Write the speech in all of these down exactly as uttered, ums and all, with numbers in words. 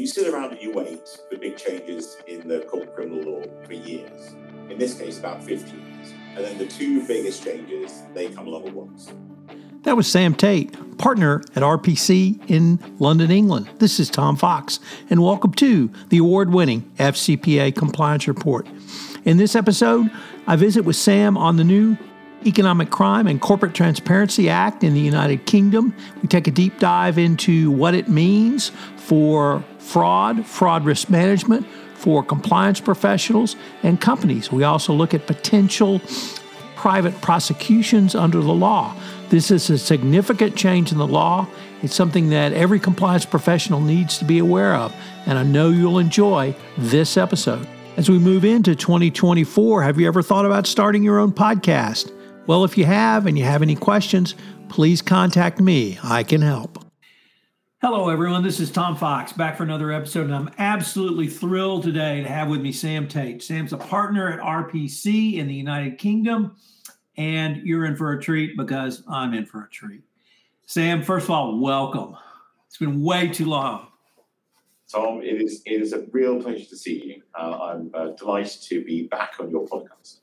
You sit around and you wait for big changes in the corporate criminal law for years. In this case, about fifty years. And then the two biggest changes, they come along at once. That was Sam Tate, partner at R P C in London, England. This is Tom Fox, and welcome to the award-winning F C P A Compliance Report. In this episode, I visit with Sam on the new Economic Crime and Corporate Transparency Act in the United Kingdom. We take a deep dive into what it means for fraud, fraud risk management, for compliance professionals and companies. We also look at potential private prosecutions under the law. This is a significant change in the law. It's something that every compliance professional needs to be aware of, and I know you'll enjoy this episode. As we move into twenty twenty-four, have you ever thought about starting your own podcast? Well, if you have and you have any questions, please contact me. I can help. Hello, everyone. This is Tom Fox, back for another episode, and I'm absolutely thrilled today to have with me Sam Tate. Sam's a partner at R P C in the United Kingdom, and you're in for a treat because I'm in for a treat. Sam, first of all, welcome. It's been way too long. Tom, it is it is a real pleasure to see you. Uh, I'm uh, delighted to be back on your podcast.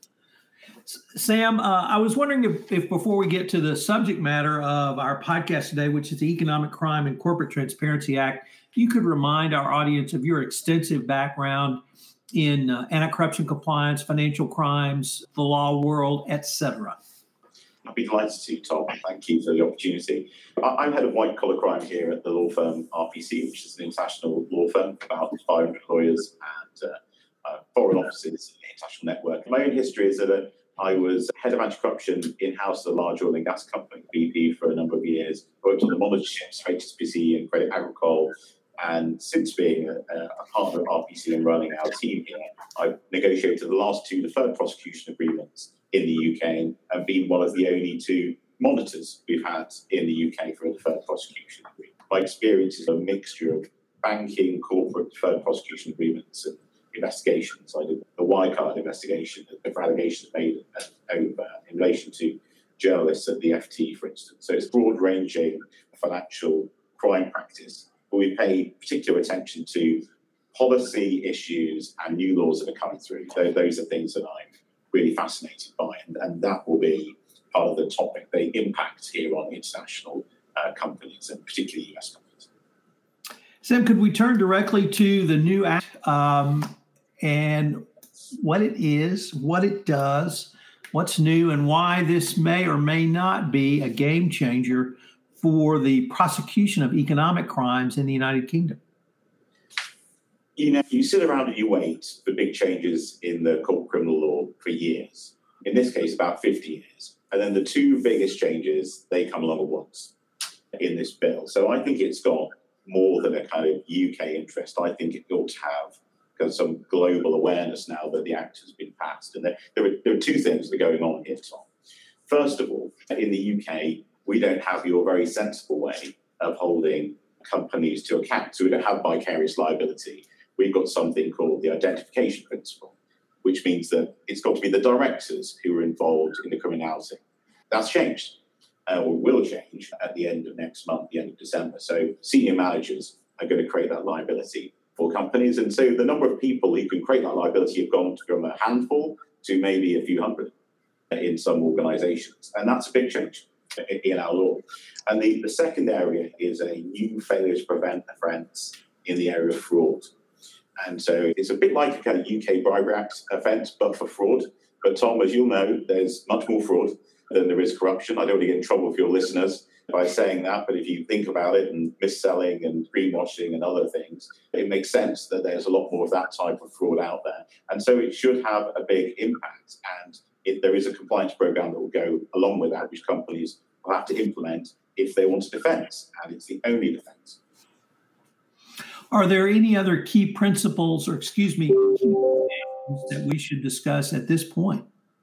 Sam, uh, I was wondering if, if before we get to the subject matter of our podcast today, which is the Economic Crime and Corporate Transparency Act, you could remind our audience of your extensive background in uh, anti-corruption compliance, financial crimes, the law world, et cetera. I'd be delighted to, Tom. Thank you for the opportunity. I'm head of white-collar crime here at the law firm R P C, which is an international law firm, about five hundred lawyers and uh, uh, foreign offices in the international network. My own history is that a I was head of anti-corruption in-house at a large oil and gas company, B P, for a number of years. Worked on the monitorships for H S B C and Credit Agricole. And since being a, a partner at R P C and running our team here, I've negotiated the last two deferred prosecution agreements in the U K and been one of the only two monitors we've had in the U K for a deferred prosecution agreement. My experience is a mixture of banking, corporate deferred prosecution agreements, and investigations. I did the Wirecard investigation, the allegations made over in relation to journalists at the F T, for instance. So it's broad-ranging financial crime practice, but we pay particular attention to policy issues and new laws that are coming through. So those are things that I'm really fascinated by, and, and that will be part of the topic. They impact here on international uh, companies, and particularly U S companies. Sam, could we turn directly to the new act um, and what it is, what it does, what's new, and why this may or may not be a game changer for the prosecution of economic crimes in the United Kingdom? You know, you sit around and you wait for big changes in the corporate criminal law for years. In this case, about fifty years. And then the two biggest changes, they come along at once in this bill. So I think it's got more than a kind of U K interest. I think it ought to have got some global awareness now that the act has been passed. And there, there, are, there are two things that are going on here, Tom. First of all, in the U K, we don't have your very sensible way of holding companies to account. So we don't have vicarious liability. We've got something called the identification principle, which means that it's got to be the directors who are involved in the criminality. That's changed, uh, or will change at the end of next month, the end of December. So senior managers are going to create that liability for companies. And so the number of people who can create that liability have gone from a handful to maybe a few hundred in some organizations. And that's a big change in our law. And the, the second area is a new failure to prevent offence in the area of fraud. And so it's a bit like a kind of U K bribery act offence, but for fraud. But Tom, as you'll know, there's much more fraud than there is corruption. I don't want to get in trouble for your listeners by saying that, but if you think about it, and mis-selling and greenwashing and other things, it makes sense that there's a lot more of that type of fraud out there. And so it should have a big impact. And if there is a compliance program that will go along with that, which companies will have to implement if they want a defense, and it's the only defense. Are there any other key principles, or excuse me, key that we should discuss at this point?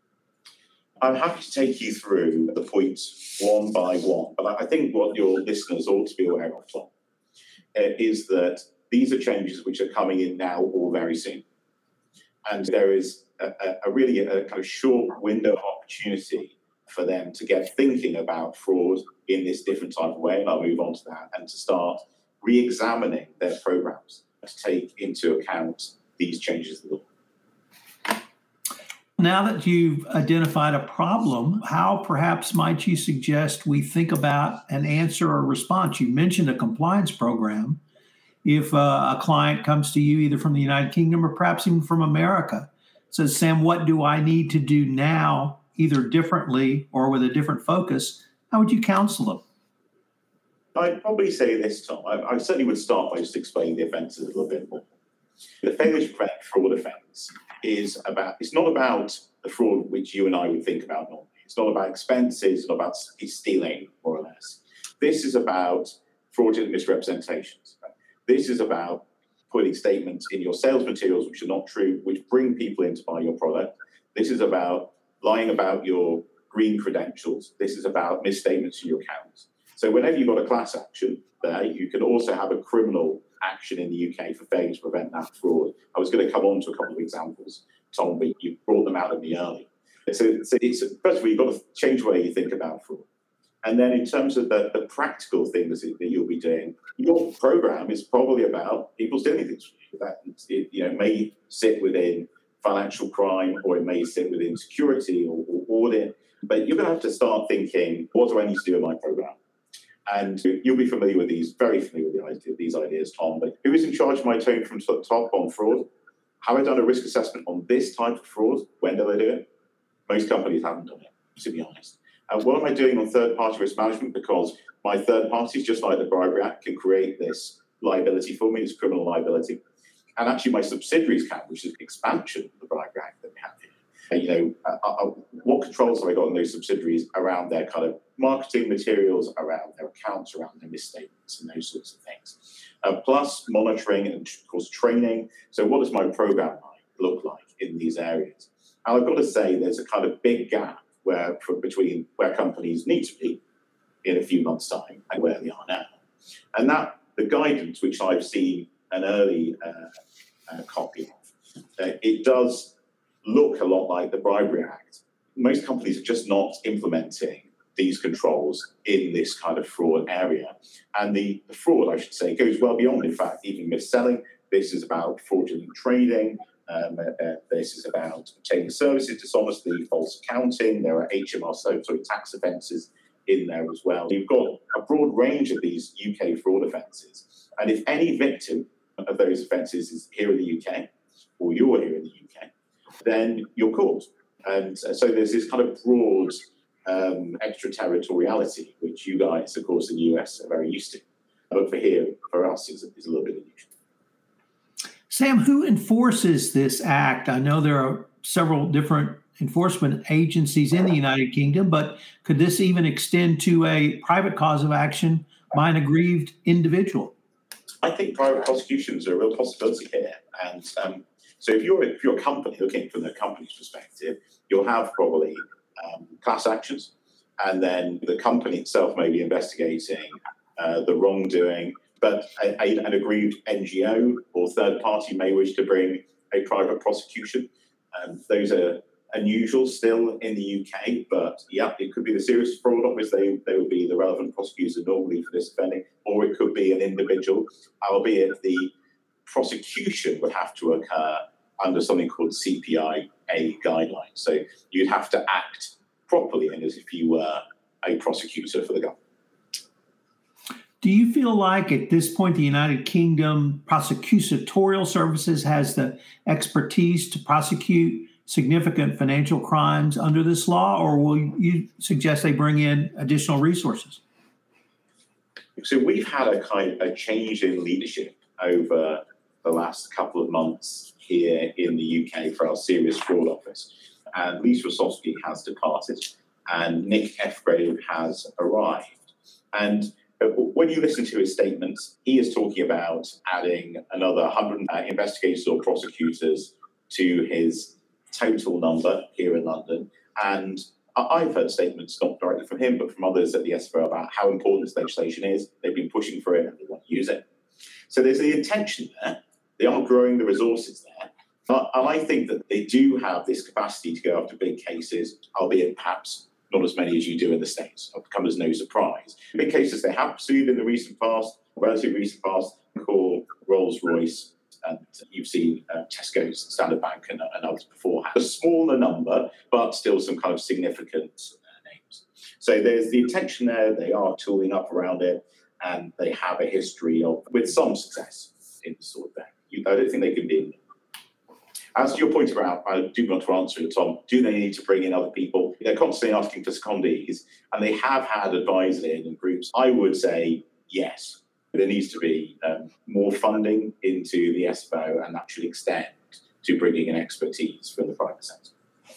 I'm happy to take you through the points one by one, but I think what your listeners ought to be aware of, Tom, is that these are changes which are coming in now or very soon. And there is a, a really a kind of short window of opportunity for them to get thinking about fraud in this different type of way, and I'll move on to that, and to start re-examining their programs to take into account these changes in the law. Now that you've identified a problem, how perhaps might you suggest we think about an answer or response? You mentioned a compliance program. If uh, a client comes to you either from the United Kingdom or perhaps even from America, says, Sam, what do I need to do now, either differently or with a different focus? How would you counsel them? I'd probably say this, Tom. I, I certainly would start by just explaining the offences a little bit more. The failure to prevent fraud offence is about, it's not about the fraud which you and I would think about normally. It's not about expenses, it's not about stealing, more or less. This is about fraudulent misrepresentations. This is about putting statements in your sales materials which are not true, which bring people in to buy your product. This is about lying about your green credentials. This is about misstatements in your accounts. So whenever you've got a class action there, you can also have a criminal action in the U K for failing to prevent that fraud. I was going to come on to a couple of examples, Tom, but you brought them out of me early. So, so it's, first of all, you've got to change the way you think about fraud. And then in terms of the, the practical things that you'll be doing, your program is probably about people stealing things from you. That it, you know, may sit within financial crime, or it may sit within security or, or audit. But you're going to have to start thinking, what do I need to do in my program? And you'll be familiar with these, very familiar with the idea, these ideas, Tom. But who is in charge of my tone from top on fraud? Have I done a risk assessment on this type of fraud? When do I do it? Most companies haven't done it, to be honest. And what am I doing on third-party risk management? Because my third parties, just like the Bribery Act, can create this liability for me, this criminal liability. And actually my subsidiaries can, which is an expansion of the Bribery Act that we have here. And, you know, uh, uh, what controls have I got in those subsidiaries around their kind of marketing materials, around their accounts, around their misstatements and those sorts of things. Uh, plus monitoring and, of course, training. So what does my program like, look like in these areas? And I've got to say there's a kind of big gap where from between where companies need to be in a few months' time and where they are now. And that the guidance, which I've seen an early uh, uh, copy of, uh, it does look a lot like the Bribery Act. Most companies are just not implementing these controls in this kind of fraud area. And the, the fraud, I should say, goes well beyond, in fact, even mis-selling. This is about fraudulent trading. Um, uh, this is about obtaining services dishonestly, false accounting. There are H M R, so sorry, tax offences in there as well. You've got a broad range of these U K fraud offences. And if any victim of those offences is here in the U K, or you're here in the U K, then you're caught. And so there's this kind of broad um, extraterritoriality, which you guys, of course, in the U S are very used to. But for here, for us, is, is a little bit unusual. Sam, who enforces this act? I know there are several different enforcement agencies in the United Kingdom, but could this even extend to a private cause of action by an aggrieved individual? I think private prosecutions are a real possibility here. And um, so if you're, if you're a company, looking from the company's perspective, you'll have probably um, class actions, and then the company itself may be investigating uh, the wrongdoing. But a, a, an aggrieved N G O or third party may wish to bring a private prosecution. Um, those are unusual still in the U K, but yeah, it could be the Serious Fraud Office. They, they would be the relevant prosecutor normally for this offending, or it could be an individual, albeit the prosecution would have to occur under something called C P I A guidelines. So you'd have to act properly and as if you were a prosecutor for the government. Do you feel like at this point the United Kingdom Prosecutorial Services has the expertise to prosecute significant financial crimes under this law, or will you suggest they bring in additional resources? So we've had a kind of a change in leadership over the last couple of months here in the U K for our Serious Fraud Office. And Lisa Rosowski has departed and Nick Effgrave has arrived. And when you listen to his statements, he is talking about adding another one hundred uh, investigators or prosecutors to his total number here in London. And I've heard statements, not directly from him, but from others at the S F O about how important this legislation is. They've been pushing for it and they want to use it. So there's the intention there. They are growing the resources there. And I think that they do have this capacity to go after big cases, albeit perhaps not as many as you do in the States. It'll come as no surprise. Big cases they have pursued in the recent past, relatively recent past, call Rolls-Royce, and you've seen uh, Tesco's, Standard Bank, and, and others beforehand. A smaller number, but still some kind of significant uh, names. So there's the intention there. They are tooling up around it, and they have a history of, with some success in this sort of thing. You, I don't think they can be. As to your point about, I do want to answer it, Tom, do they need to bring in other people? They're constantly asking for secondees, and they have had advisors in groups. I would say yes. There needs to be um, more funding into the S F O, and that should extend to bringing in expertise from the private sector.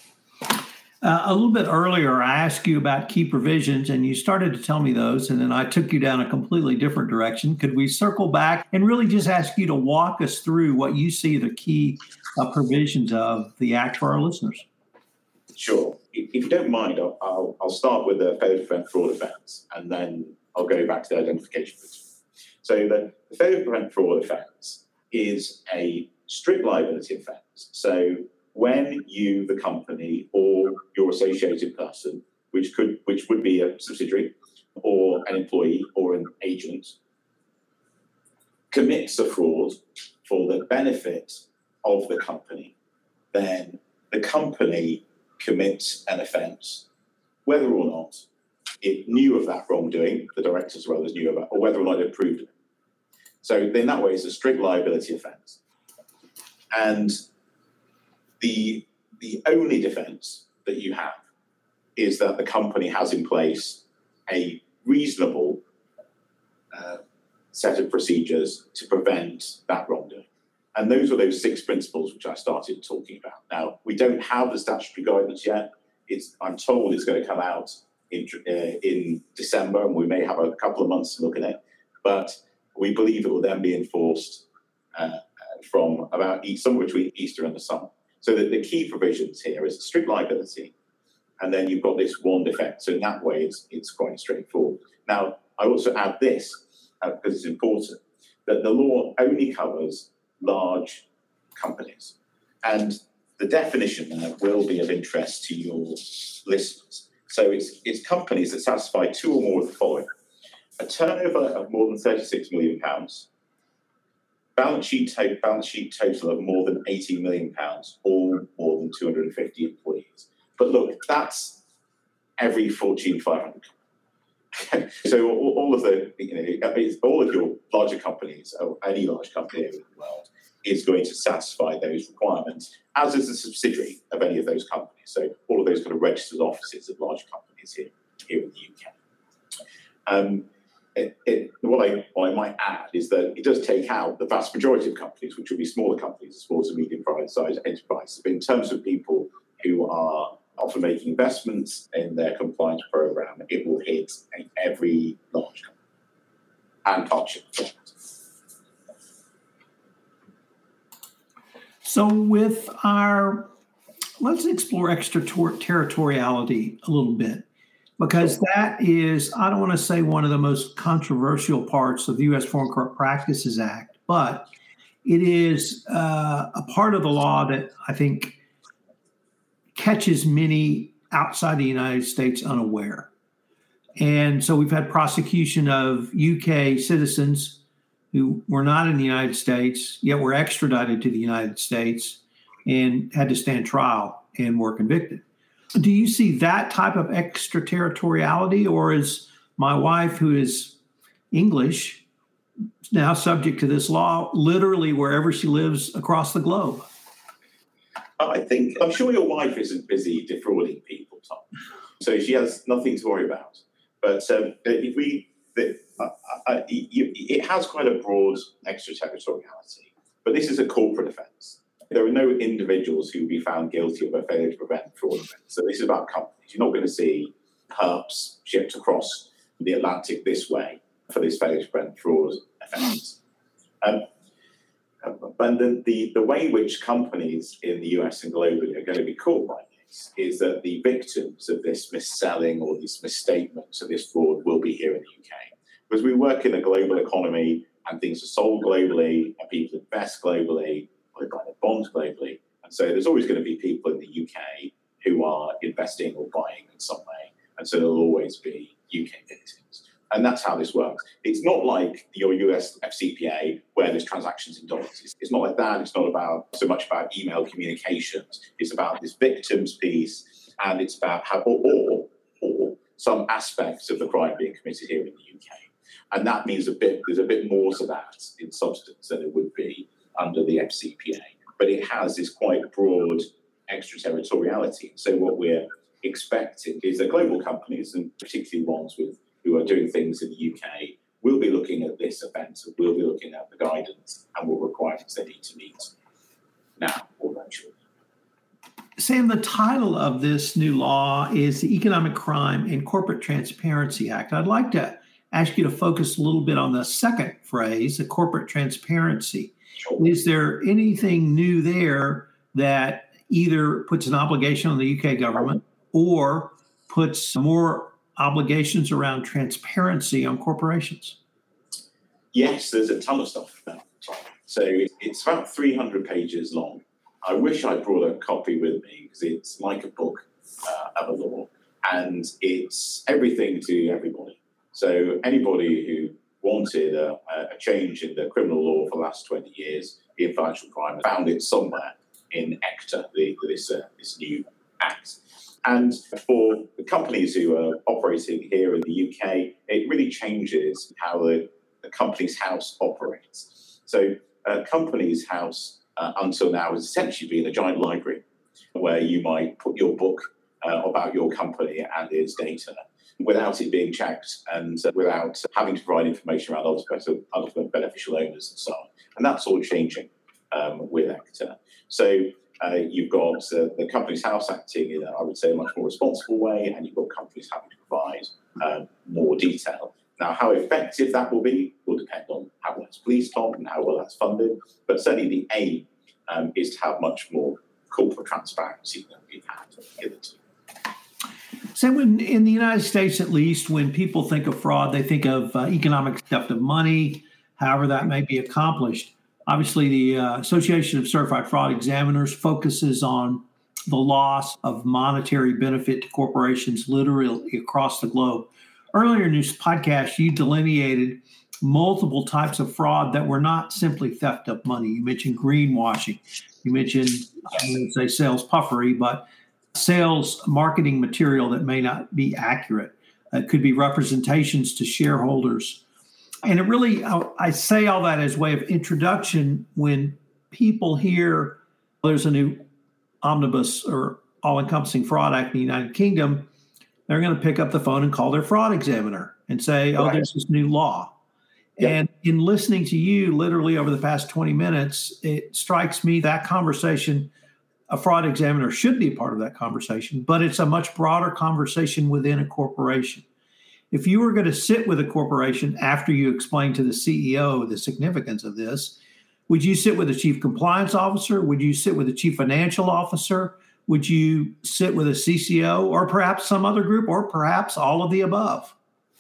Uh, a little bit earlier, I asked you about key provisions, and you started to tell me those, and then I took you down a completely different direction. Could we circle back and really just ask you to walk us through what you see the key uh, provisions of the Act for our listeners? Sure. If you don't mind, I'll, I'll, I'll start with the failure to prevent fraud offence, and then I'll go back to the identification. So the, the failure to prevent fraud offence is a strict liability offence. So when you, the company, or your associated person, which could, which would be a subsidiary, or an employee, or an agent, commits a fraud for the benefit of the company, then the company commits an offence, whether or not it knew of that wrongdoing, the directors as well as knew about, or whether or not it approved of it. So in that way, it's a strict liability offence. And the, the only defence that you have is that the company has in place a reasonable uh, set of procedures to prevent that wrongdoing. And those are those six principles which I started talking about. Now, we don't have the statutory guidance yet. It's, I'm told it's going to come out in, uh, in December, and we may have a couple of months to look at it. But we believe it will then be enforced uh, from about somewhere between Easter and the summer. So that the key provisions here is strict liability, and then you've got this one defence. So in that way, it's, it's quite straightforward. Now, I also add this, uh, because it's important, that the law only covers large companies. And the definition there will be of interest to your listeners. So it's, it's companies that satisfy two or more of the following: a turnover of more than thirty-six million pounds, balance sheet, to- balance sheet total of more than eighty million pounds, or more than two hundred fifty employees. But look, that's every Fortune five hundred. So all, all of the, you know, all of your larger companies, or any large company in the world, is going to satisfy those requirements, as is a subsidiary of any of those companies. So all of those kind of registered offices of large companies here, here in the U K. Um, It, it, what, I, what I might add is that it does take out the vast majority of companies, which would be smaller companies, small to medium-sized enterprises. But in terms of people who are often making investments in their compliance program, it will hit every large company and partnership. So with our, let's explore extraterritoriality a little bit. Because that is, I don't want to say one of the most controversial parts of the U S Foreign Corrupt Practices Act, but it is uh, a part of the law that I think catches many outside the United States unaware. And so we've had prosecution of U K citizens who were not in the United States, yet were extradited to the United States and had to stand trial and were convicted. Do you see that type of extraterritoriality, or is my wife, who is English, now subject to this law literally wherever she lives across the globe? I think, I'm sure your wife isn't busy defrauding people, Tom. So she has nothing to worry about. But um, if we, the, uh, uh, you, it has quite a broad extraterritoriality, but this is a corporate offence. There are no individuals who will be found guilty of a failure to prevent fraud offence. So this is about companies. You're not going to see Herps shipped across the Atlantic this way for this failure to prevent fraud offence. Um, and the, the, the way in which companies in the U S and globally are going to be caught by this is that the victims of this mis-selling or these misstatements of this fraud will be here in the U K. Because we work in a global economy and things are sold globally and people invest globally, or they buy their bonds globally. And so there's always going to be people in the U K who are investing or buying in some way. And so there'll always be U K victims. And that's how this works. It's not like your U S F C P A where there's transactions in dollars. It's, it's not like that. It's not about so much about email communications. It's about this victims piece, and it's about how, or, or, or some aspects of the crime being committed here in the U K. And that means a bit, there's a bit more to that in substance than it would be under the F C P A. But it has this quite broad extraterritoriality. So what we're expecting is that global companies, and particularly ones with who are doing things in the U K, will be looking at this offence, and will be looking at the guidance and what requirements they need to meet now or eventually. Sam, the title of this new law is the Economic Crime and Corporate Transparency Act. I'd like to ask you to focus a little bit on the second phrase, the corporate transparency. Sure. Is there anything new there that either puts an obligation on the U K government or puts more obligations around transparency on corporations? Yes, there's a ton of stuff about it. So it's about three hundred pages long. I wish I brought a copy with me because it's like a book uh, of a law, and it's everything to everybody. So anybody who wanted a, a change in the criminal law for the last twenty years in financial crime found it somewhere in ECTA, the, this, uh, this new act. And for the companies who are operating here in the U K, it really changes how the, the company's house operates. So a company's house uh, until now has essentially been a giant library where you might put your book uh, about your company and its data without it being checked and uh, without having to provide information around other, other beneficial owners and so on. And that's all changing um, with ECTA. So Uh, you've got uh, the Companies House acting in, a, I would say, a much more responsible way, and you've got companies having to provide um, more detail. Now, how effective that will be will depend on how well it's policed on and how well that's funded, but certainly the aim um, is to have much more corporate transparency than we've had hitherto. So when, in the United States, at least, when people think of fraud, they think of uh, economic theft of money, however that may be accomplished. Obviously, the uh, Association of Certified Fraud Examiners focuses on the loss of monetary benefit to corporations literally across the globe. Earlier in this podcast, you delineated multiple types of fraud that were not simply theft of money. You mentioned greenwashing. You mentioned, I wouldn't say sales puffery, but sales marketing material that may not be accurate. It could be representations to shareholders. And it really, I say all that as way of introduction. When people hear there's a new omnibus or all-encompassing fraud act in the United Kingdom, they're going to pick up the phone and call their fraud examiner and say, oh, Right. There's this new law. Yep. And in listening to you literally over the past twenty minutes, it strikes me that conversation, a fraud examiner should be a part of that conversation, but it's a much broader conversation within a corporation. If you were going to sit with a corporation after you explain to the C E O the significance of this, would you sit with a chief compliance officer? Would you sit with a chief financial officer? Would you sit with a C C O or perhaps some other group or perhaps all of the above?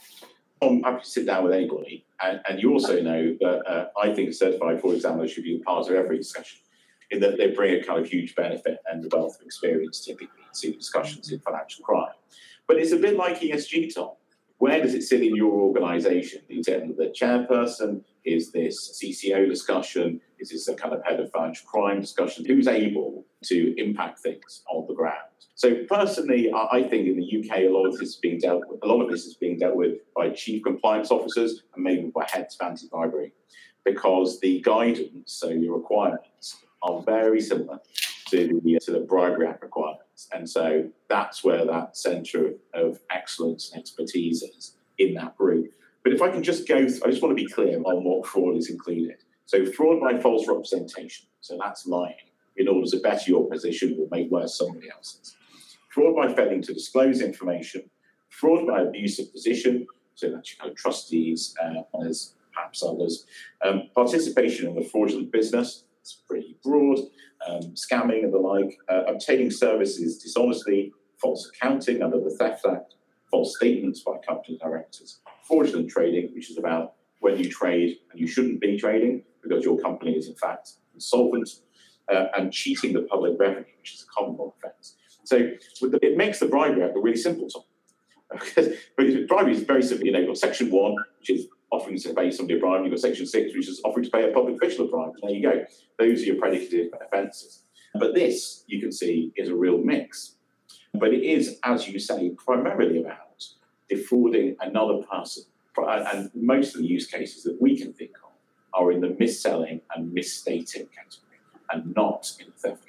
I'm happy to sit down with anybody. And, and you also know that uh, I think a certified fraud examiner should be a part of every discussion, in that they bring a kind of huge benefit and a wealth of experience typically to discussions in financial crime. But it's a bit like E S G, Tom. Where does it sit in your organisation? Is it the chairperson? Is this a C C O discussion? Is this a kind of head of financial crime discussion? Who's able to impact things on the ground? So personally, I think in the U K, a lot of this is being dealt with. A lot of this is being dealt with by chief compliance officers and maybe by heads of anti-bribery, because the guidance, so your requirements, are very similar to the to the Bribery Act requirements. And so that's where that centre of, of excellence and expertise is in that group. But if I can just go, th- I just want to be clear on what fraud is included. So fraud by false representation, so that's lying in order to better your position or make worse somebody else's. Fraud by failing to disclose information. Fraud by abuse of position, so that's your kind of trustees, uh, as perhaps others. Um, participation in the fraudulent business, it's pretty broad. Um, scamming and the like, uh, obtaining services dishonestly, false accounting under the Theft Act, false statements by company directors, fraudulent trading, which is about when you trade and you shouldn't be trading because your company is in fact insolvent, uh, and cheating the public revenue, which is a common law offence. So with the, it makes the Bribery Act a really simple topic. But bribery is very simple. You know, you've got Section one, which is offering to pay somebody a bribe. You've got Section six, which is offering to pay a public official a bribe. There you go. Those are your predicative offences. But this, you can see, is a real mix. But it is, as you say, primarily about defrauding another person. And most of the use cases that we can think of are in the mis-selling and misstating category, and not in the theft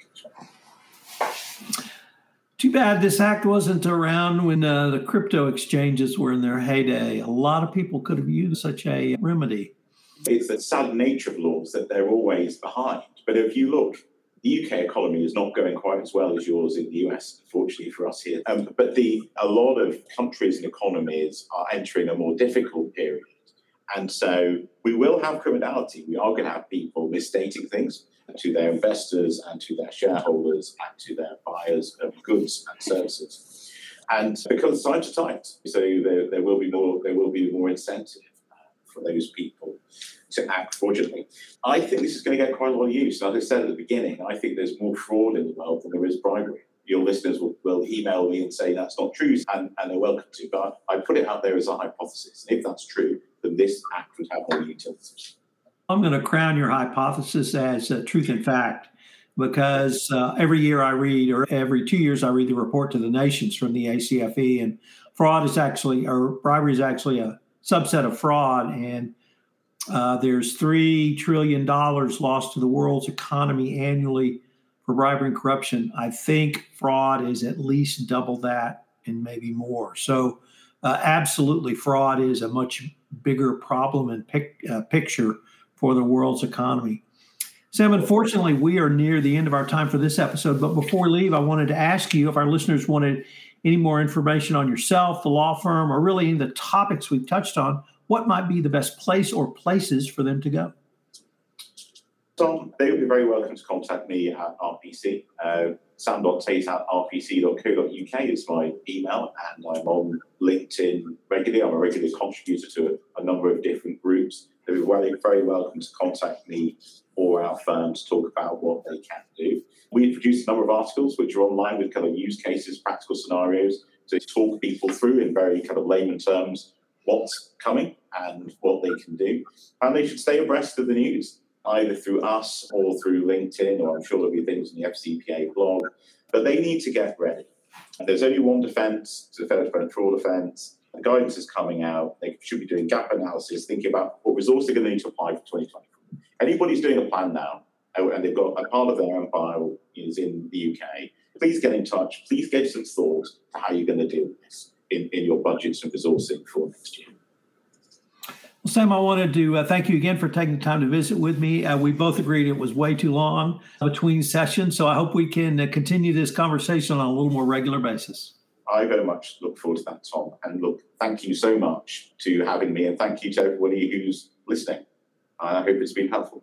category. Too bad this act wasn't around when uh, the crypto exchanges were in their heyday. A lot of people could have used such a remedy. It's the sad nature of laws that they're always behind. But if you look, the U K economy is not going quite as well as yours in the U S, unfortunately for us here. Um, but the a lot of countries and economies are entering a more difficult period. And so we will have criminality. We are going to have people misstating things to their investors and to their shareholders and to their buyers of goods and services. And because times are tight, so there, there will be more there will be more incentive for those people to act fraudulently. I think this is going to get quite a lot of use. As I said at the beginning, I think there's more fraud in the world than there is bribery. Your listeners will, will email me and say that's not true, and, and they're welcome to. But I put it out there as a hypothesis. And if that's true, then this act would have more utility. I'm going to crown your hypothesis as uh, truth and fact, because uh, every year I read, or every two years I read the report to the nations from the A C F E, and fraud is actually, or bribery is actually a subset of fraud, and uh, there's three trillion dollars lost to the world's economy annually for bribery and corruption. I think fraud is at least double that and maybe more. So uh, absolutely, fraud is a much bigger problem and pic- uh, picture for the world's economy. Sam, unfortunately, we are near the end of our time for this episode, but before we leave, I wanted to ask you if our listeners wanted any more information on yourself, the law firm, or really any of the topics we've touched on, what might be the best place or places for them to go? Tom, they would be very welcome to contact me at R P C. Uh, sam dot tate at r p c dot co dot u k is my email, and I'm on LinkedIn regularly. I'm a regular contributor to a, a number of different groups. They'd be very, very welcome to contact me or our firm to talk about what they can do. We've produced a number of articles which are online with kind of use cases, practical scenarios, to talk people through in very kind of layman terms what's coming and what they can do. And they should stay abreast of the news, either through us or through LinkedIn, or I'm sure there'll be things on the F C P A blog. But they need to get ready. And there's only one defence, it's the Federal Preventive Fraud Offence. The guidance is coming out. They should be doing gap analysis, thinking about what resources they're going to need to apply for twenty twenty-four. Anybody's doing a plan now, and they've got a part of their empire is in the U K, please get in touch. Please give some thought to how you're going to deal with this in, in your budgets and resourcing for next year. Well, Sam, I wanted to uh, thank you again for taking the time to visit with me. Uh, we both agreed it was way too long between sessions, so I hope we can uh, continue this conversation on a little more regular basis. I very much look forward to that, Tom. And look, thank you so much to having me, and thank you to everybody who's listening. I hope it's been helpful.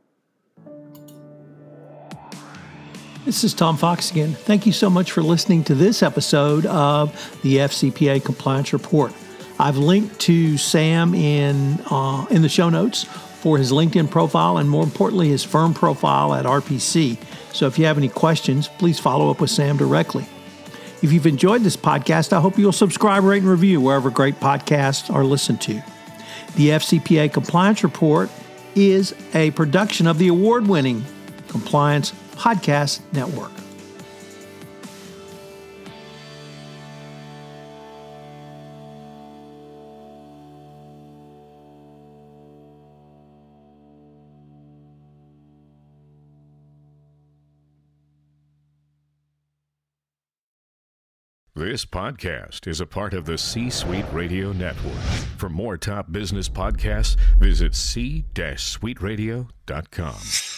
This is Tom Fox again. Thank you so much for listening to this episode of the F C P A Compliance Report. I've linked to Sam in uh, in the show notes for his LinkedIn profile, and more importantly, his firm profile at R P C. So if you have any questions, please follow up with Sam directly. If you've enjoyed this podcast, I hope you'll subscribe, rate, and review wherever great podcasts are listened to. The F C P A Compliance Report is a production of the award-winning Compliance Podcast Network. This podcast is a part of the C-Suite Radio Network. For more top business podcasts, visit c suite radio dot com.